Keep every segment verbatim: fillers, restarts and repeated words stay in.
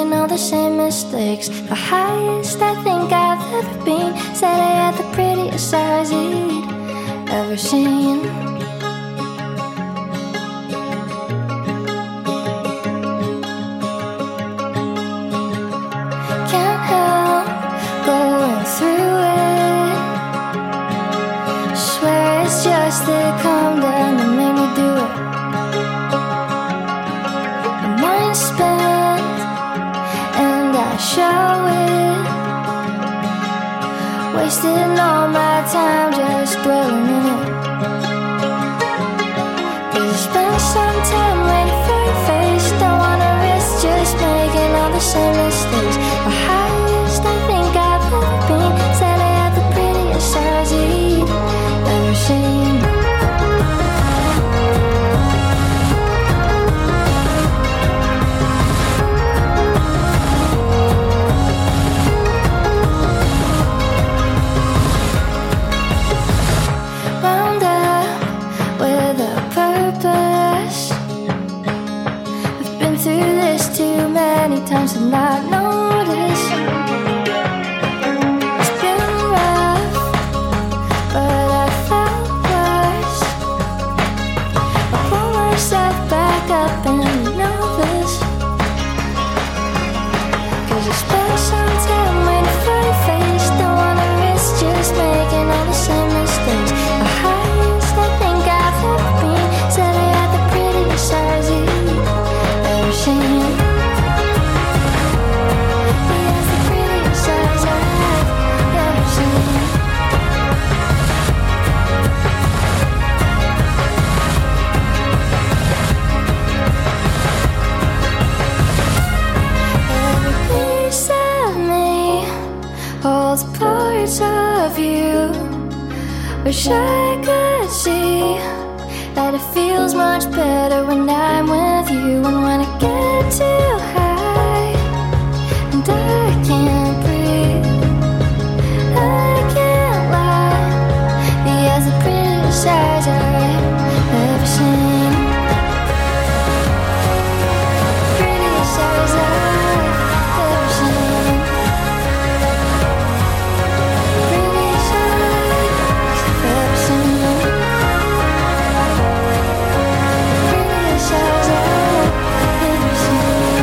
making all the same mistakes. The highest I think I've ever been. Said I had the prettiest eyes he'd ever seen. Can't help going through it. Swear it's just the calm down that made me do it. My mind's spent and I show it. Wasting all my time just dwelling in it. Cause I spent some time waiting for your face. Don't wanna risk just making all the same mistakes. The highest I think I've ever been. Said I had the prettiest eyes he'd ever seen. Wound up with a purpose. I've been through this too many times to not notice. It's been rough, but I felt worse. I pull myself back up and you know this. Cause I spent some time waiting for your face. Don't wanna risk just making all the same mistakes. The highest I think I've ever been. Said I had the prettiest eyes you've ever seen. He has the prettiest eyes I've ever seen. Every piece of me holds parts of you. Wish I could see that it feels much better when I'm with you. And when I get too high and I can't breathe, I can't lie. He has the prettiest eyes I've ever seen. Prettiest eyes I've ever seen. Prettiest eyes I've ever seen. Prettiest eyes I've ever seen.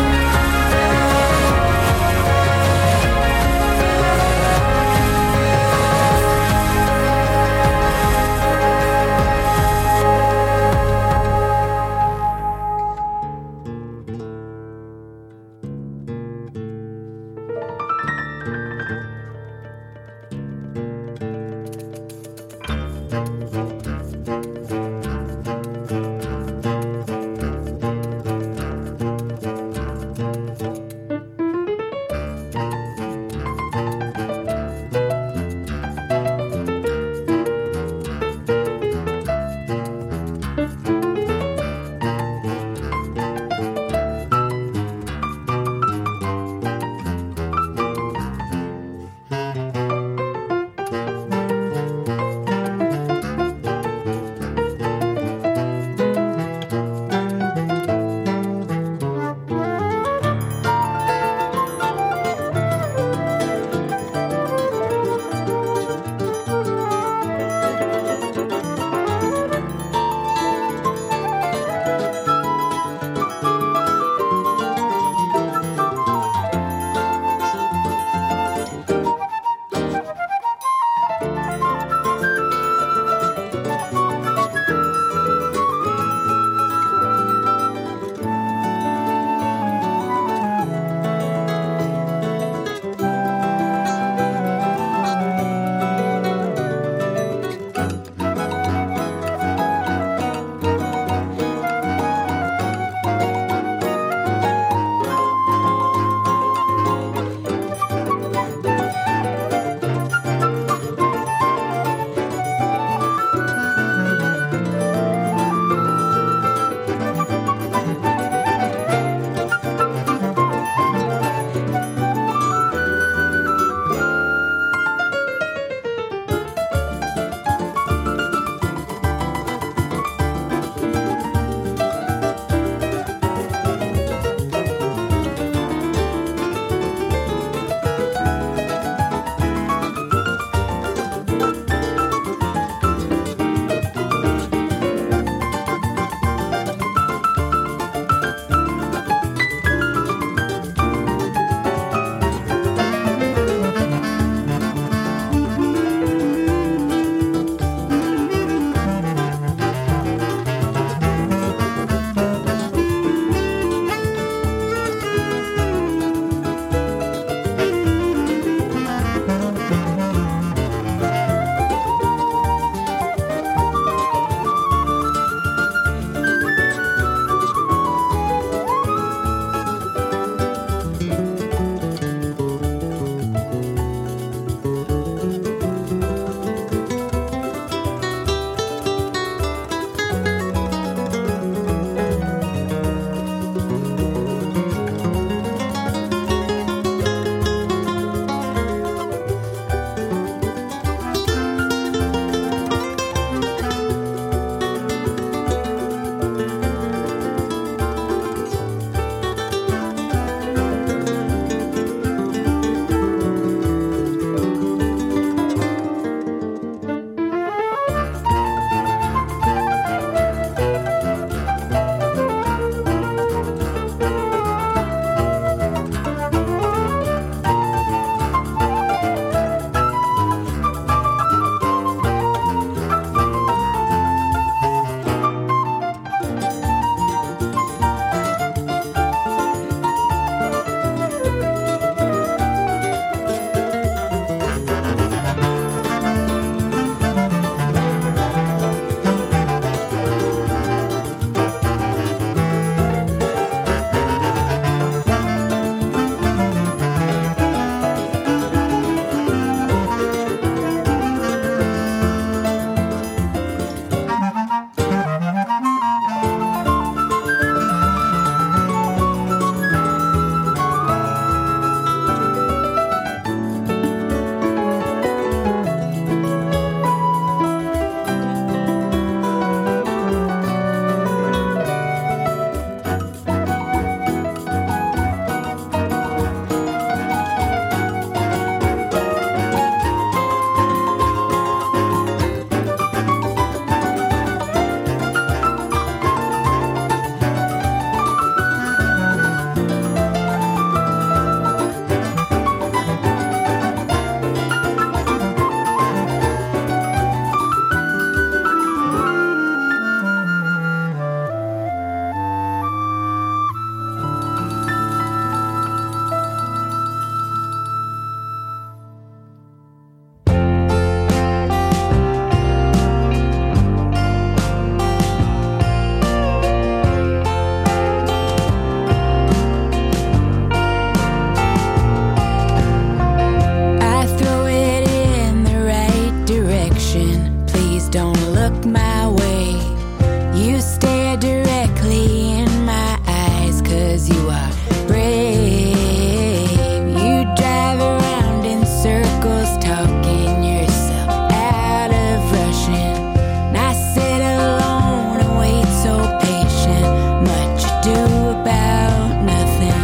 my way. You stare directly in my eyes, 'cause you are brave. You drive around in circles, talking yourself out of rushing. And I sit alone and wait so patient. Much ado about nothing.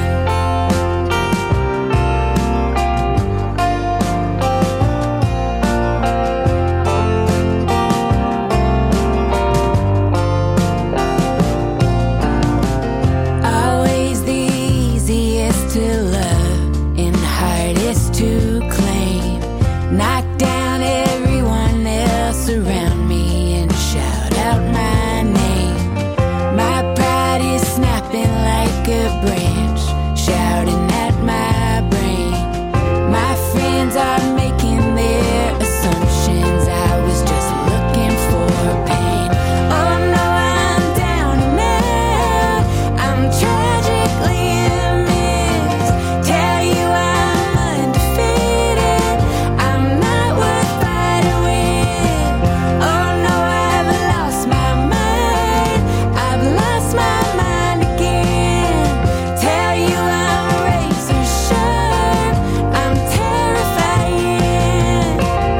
Always the easiest to love and hardest to claim. Knock down everyone else around me and shout out my name. My pride is snapping like a branch, shouting at my brain. My friends are making their assumptions. I was just looking for pain. Oh no, I'm down and out. I'm tragically a mess. Tell you I'm undefeated. I'm not worth fighting with. Oh no, I've lost my mind. I've lost my mind again. Tell you I'm razor sharp. I'm terrifying.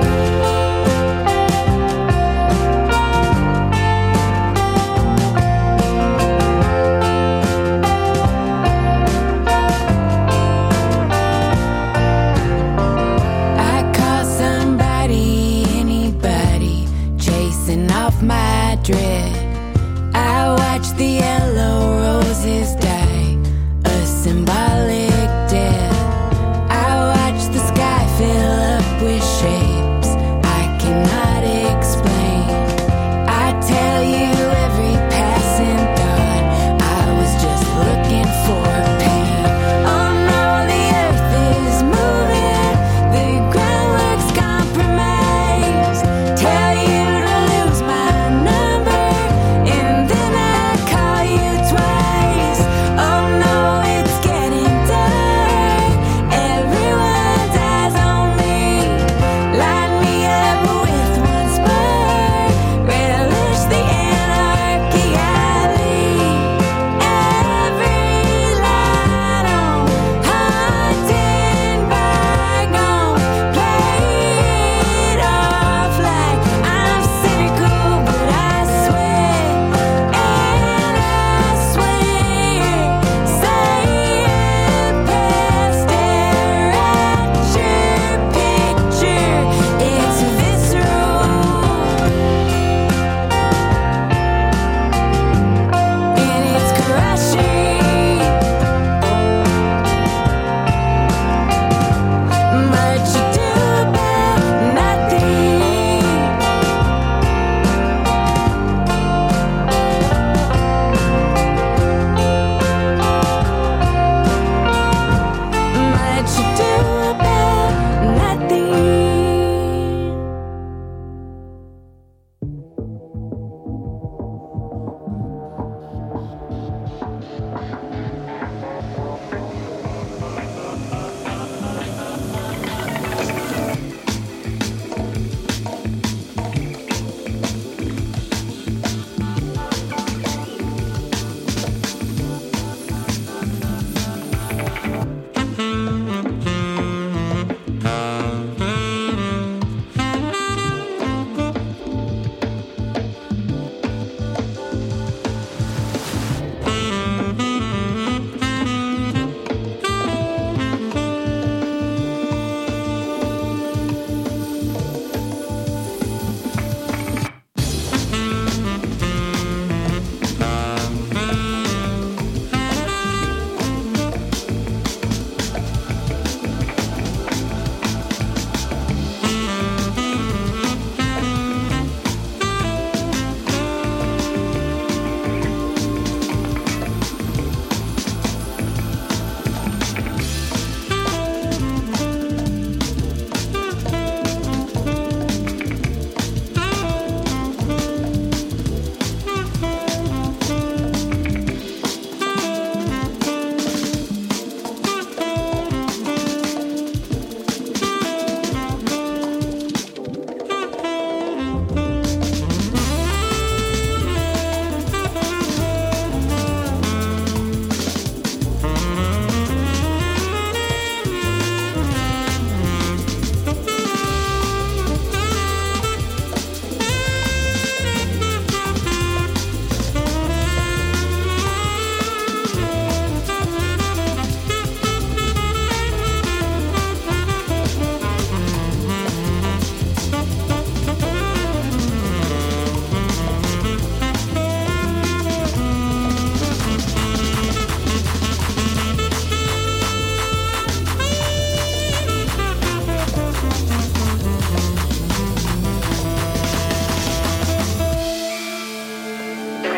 I call somebody, anybody, chasing off my dread. I watch the yellow roses die, a symbolic death. I watch the sky fill up with shapes I cannot explain. I tell you every passing thought, I was just looking for pain. Oh no, the earth is moving, the groundwork's compromised. Tell you to lose my number, and then I call you twice. Oh no, it's getting dark.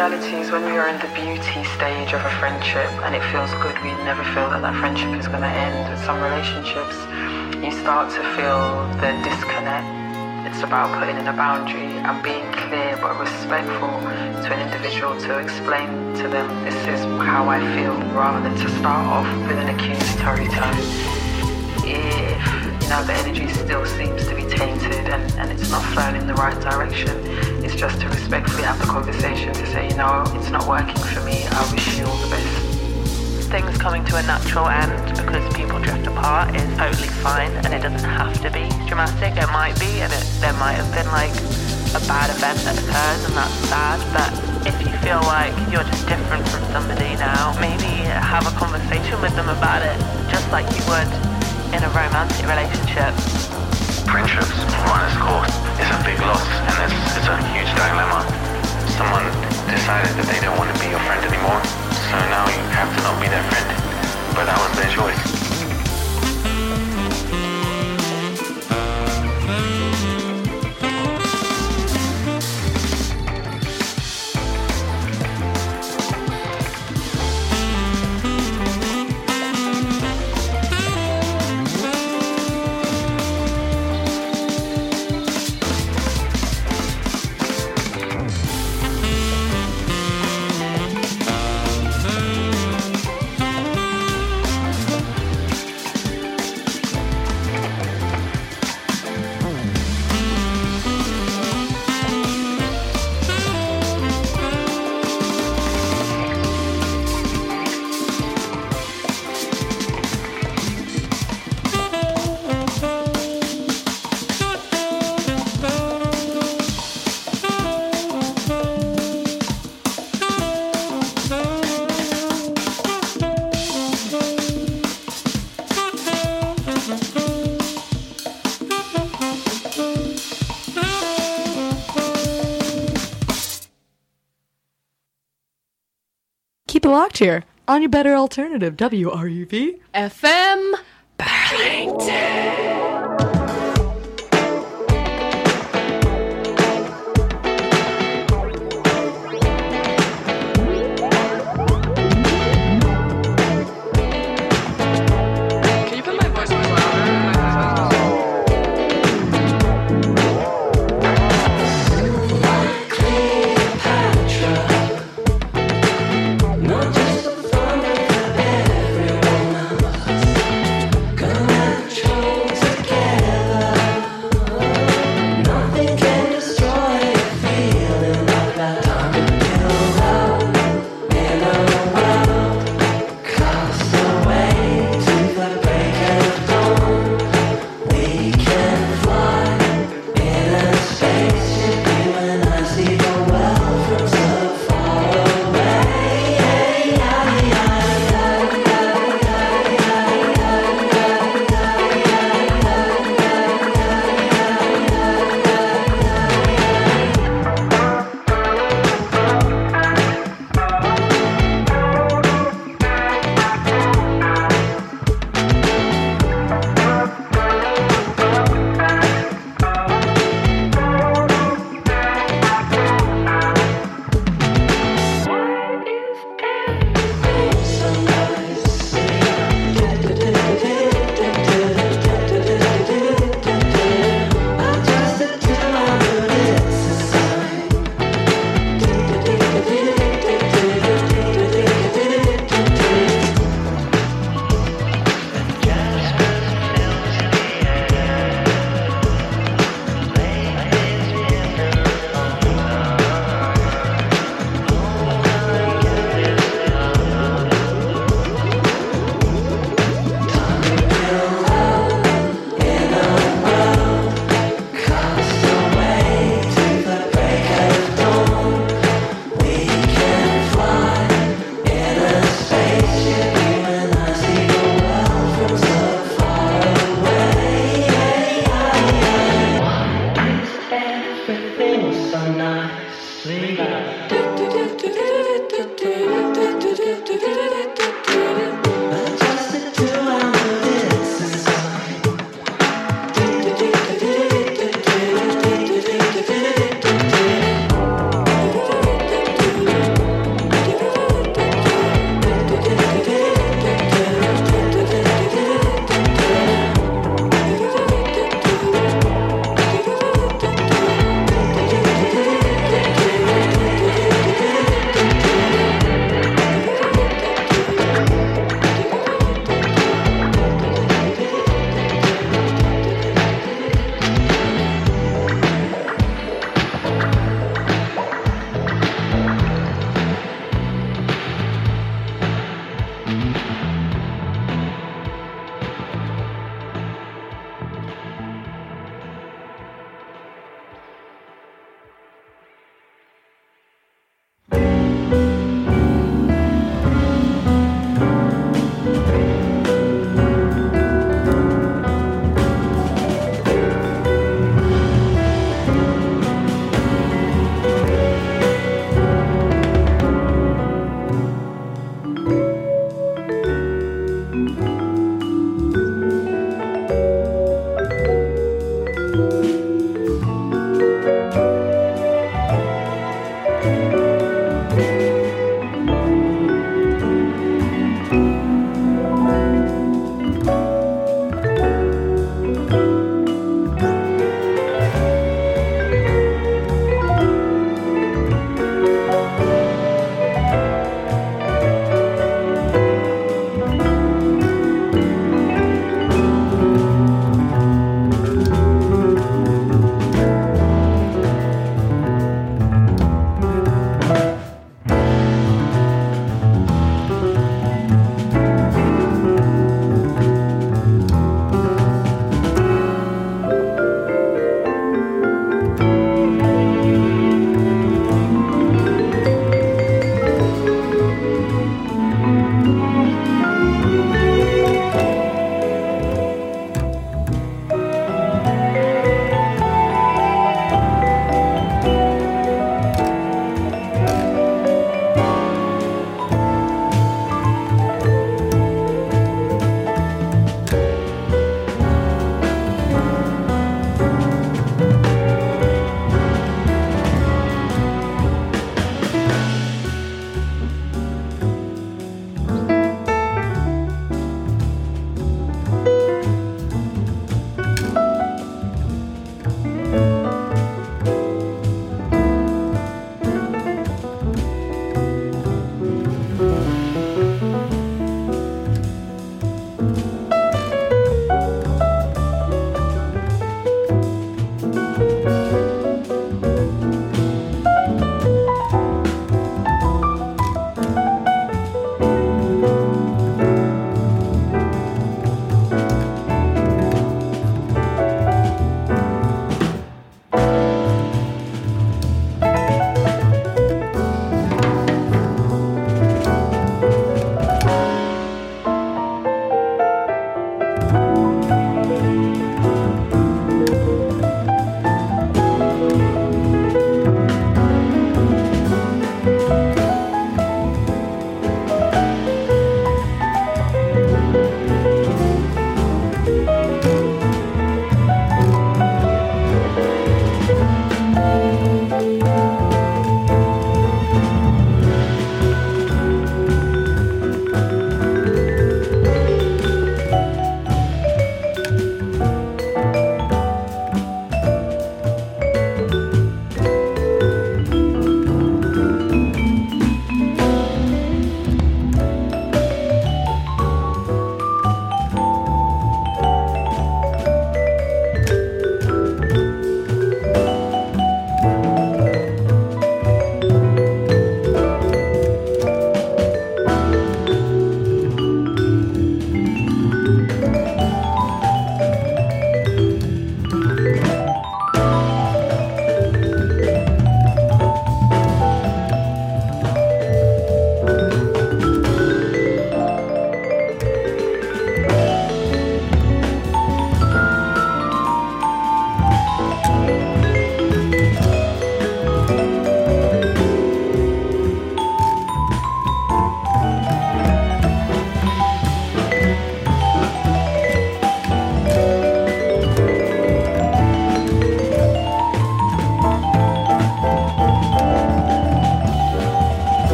reality is when we are in the beauty stage of a friendship and it feels good, we never feel that that friendship is going to end. With some relationships, you start to feel the disconnect. It's about putting in a boundary and being clear but respectful to an individual, to explain to them this is how I feel, rather than to start off with an accusatory tone. If you know the energy still seems to be tainted and, and it's not flowing in the right direction, it's just to respectfully have the conversation to say, you know, it's not working for me, I wish you all the best. Things coming to a natural end because people drift apart is totally fine, and it doesn't have to be dramatic. It might be, and it, there might have been like a bad event that occurs, and that's sad. But if you feel like you're just different from somebody now, maybe have a conversation with them about it, just like you would in a romantic relationship. Friendships run its course. It's a big loss, and it's, it's a huge dilemma. Someone decided that they don't want to be your friend anymore, so now you have to not be their friend. But that was their choice. Keep it locked here on your better alternative, W R U V F M Burlington.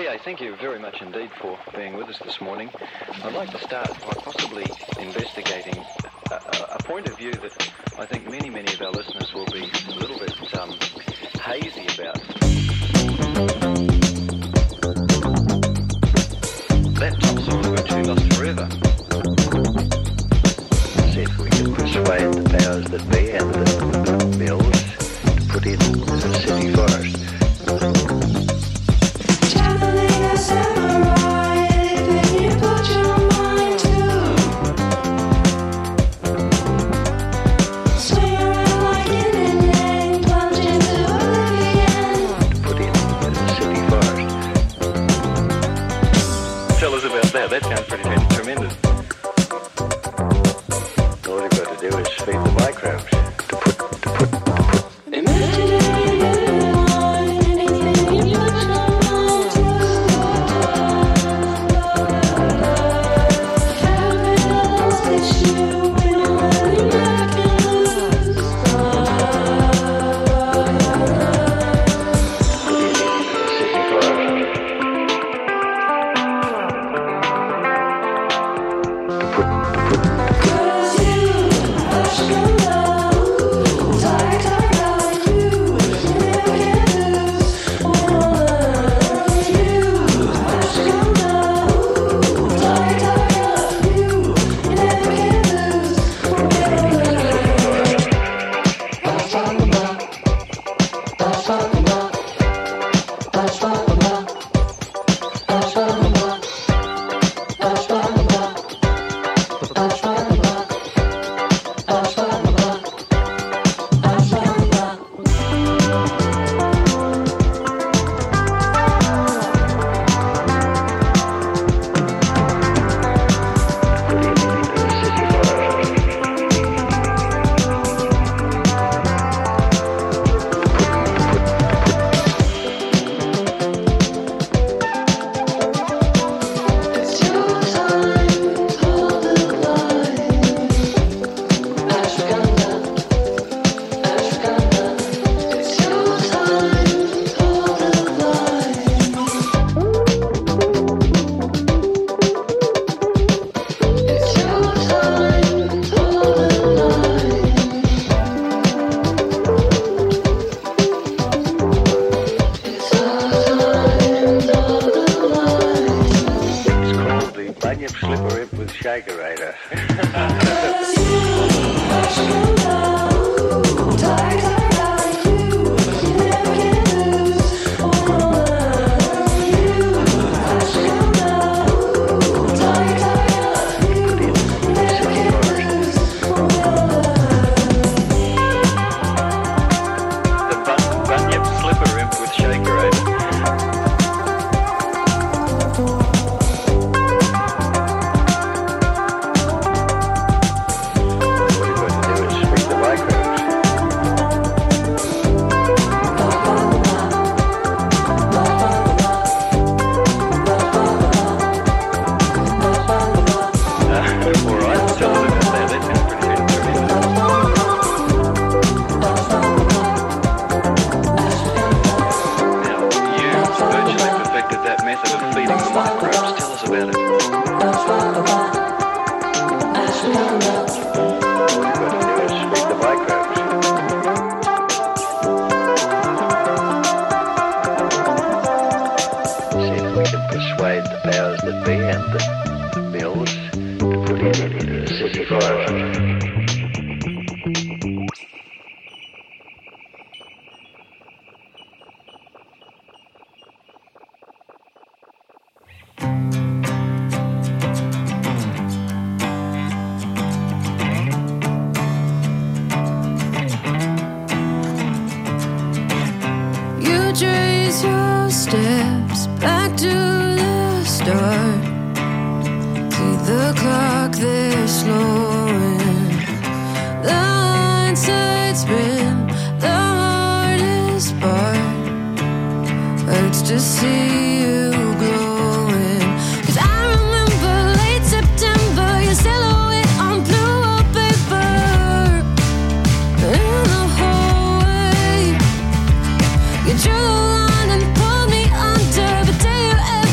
G A, thank you very much indeed for being with us this morning. I'd like to start by possibly investigating a, a, a point of view that I think many, many of our listeners will be a little bit um, hazy about. That top song is going to be lost forever. See if we can persuade the powers that be and the mills to put in the city forest. Traveling a samurai, anything you put your mind to. Swing around like yin and yang, plunge into oblivion. To put in the city forest. Tell us about that. That sounds pretty tremendous. All you've got to do is feed the microbes to put, to put, to put. Imaginary line, anything you put your mind to. Capital's issue when you're letting back and loose. City forest. To put, to put. Cause you hush your love, dark, dark, dark, you never can lose. One, you hush your love, dark, dark, dark, you never can lose. It's your time, hold the line. Ashwagandha, ashwagandha. It's your time, hold the line. It's your time, hold the line. It's our time, hold the line. It's called the Bunyip Slipper Imp with Shakerator. Cause you hush your love, dark, dark, dark, you never can lose. One, you hush your love, dark, dark, dark, you never can lose. The bun- Bunyip Slipper Imp with Shakerator. All you've got to do is feed the microbes. Uh, all right, tell us about that. That sounds pretty tremendous. Now, you virtually perfected that method of feeding the microbes. Tell us about it. All you've got to do is feed the microbes. See if we can persuade the powers that be and the mills to put in the city forest. You trace your steps back to the start. See the clock there slowing. The hindsight spin, the hardest part. Hurts to see you glowing. 'Cause I remember late September, your silhouette on blue wallpaper. In the hallway, you drew the line and pulled me under. But do you ever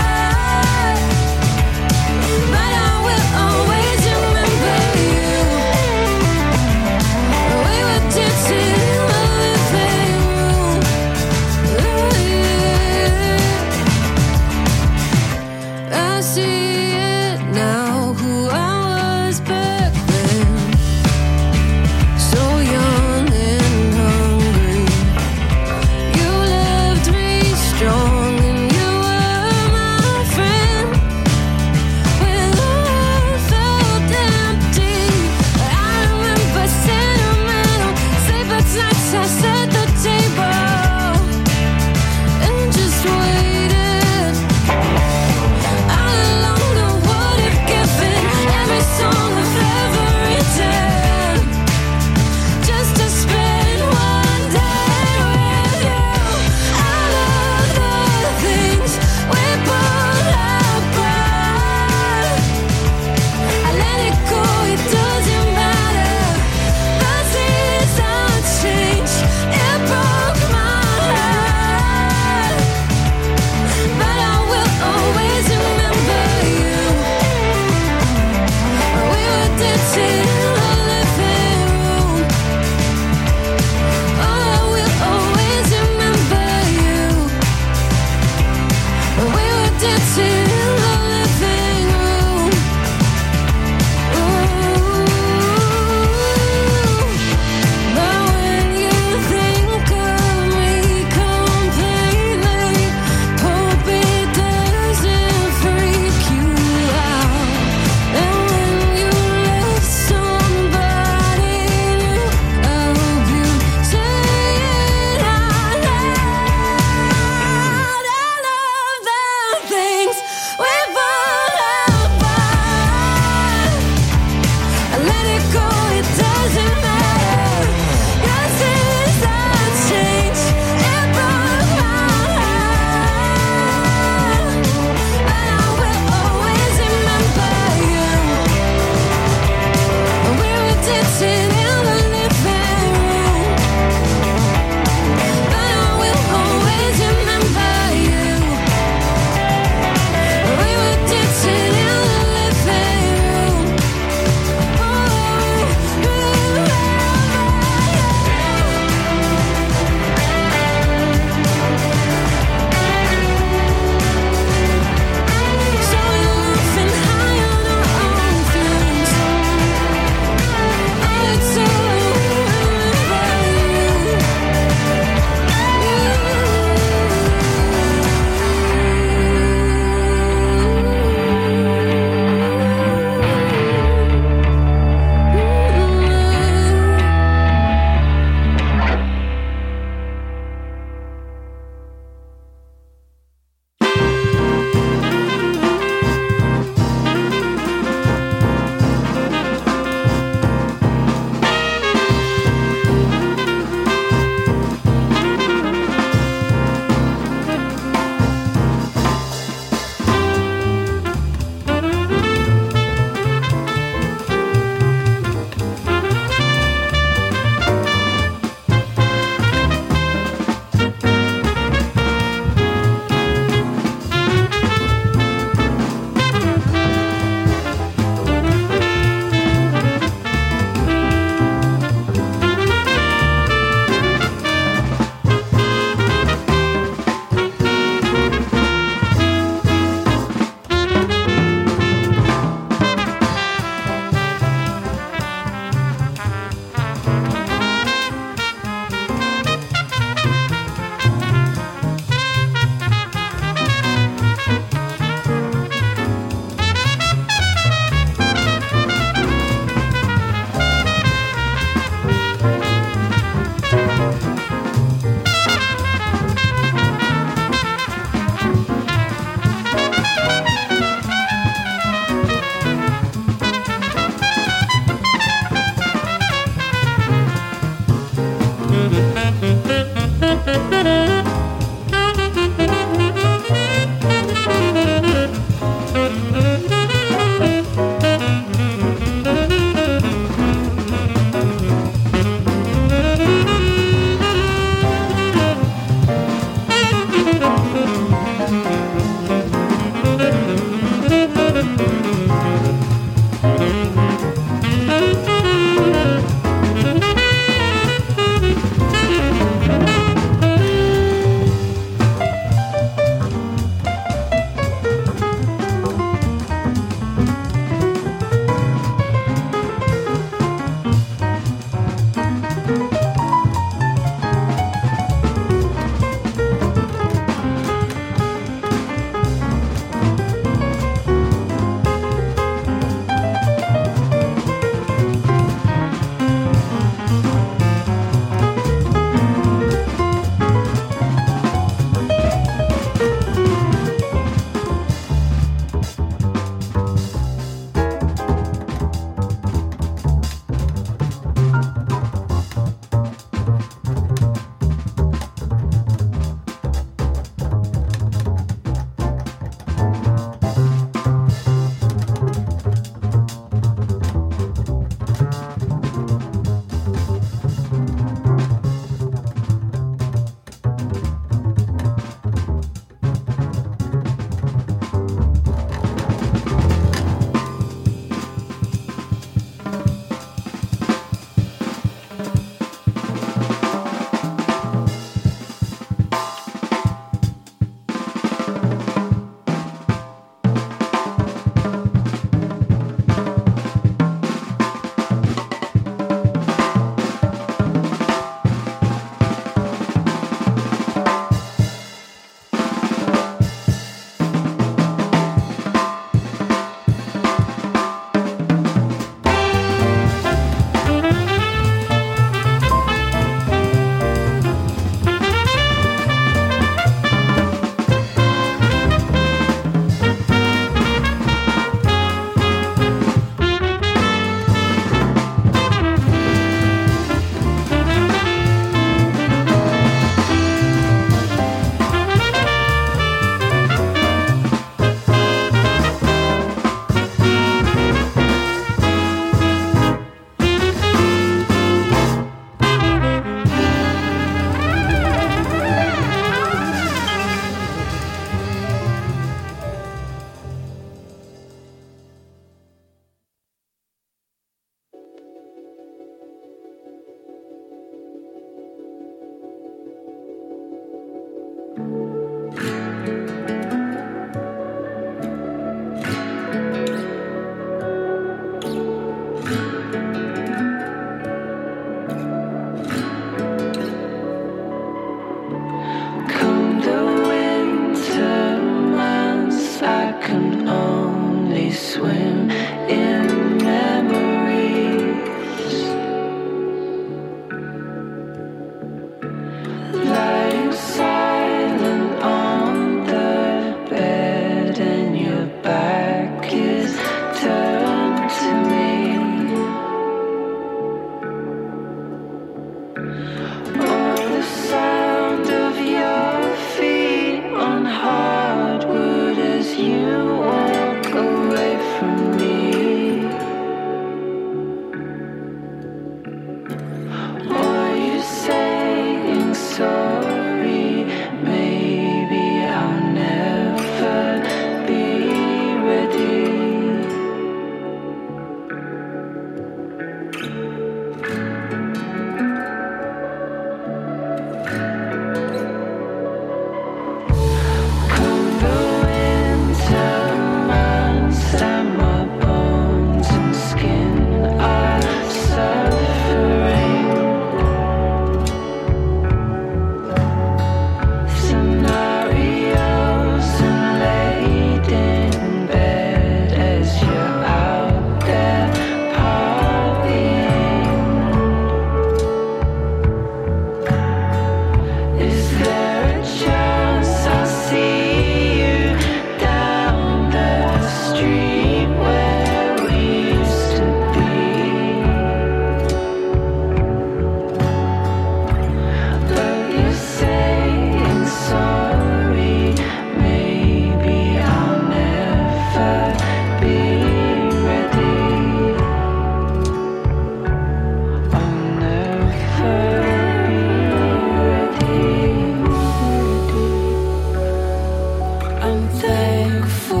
I'm thankful.